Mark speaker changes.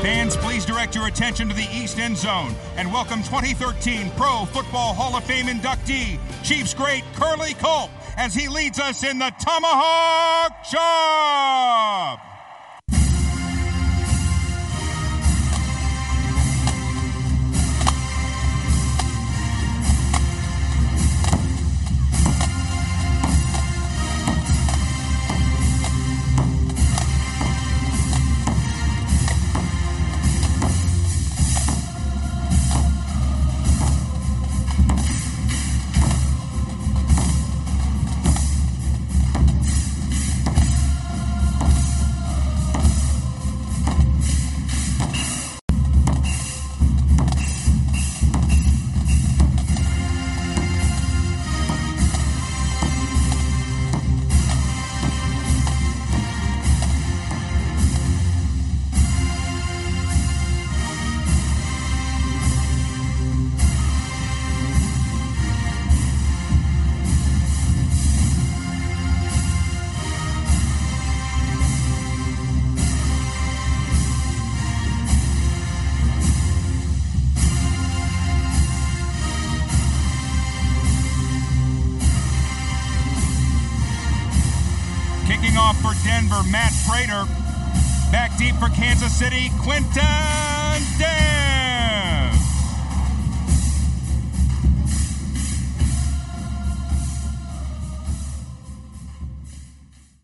Speaker 1: Fans, please direct your attention to the East End Zone and welcome 2013 Pro Football Hall of Fame inductee, Chiefs great Curly Culp, as he leads us in the Tomahawk Chop. Kicking off for Denver, Matt Prater. Back deep for Kansas City, Quinton Dent.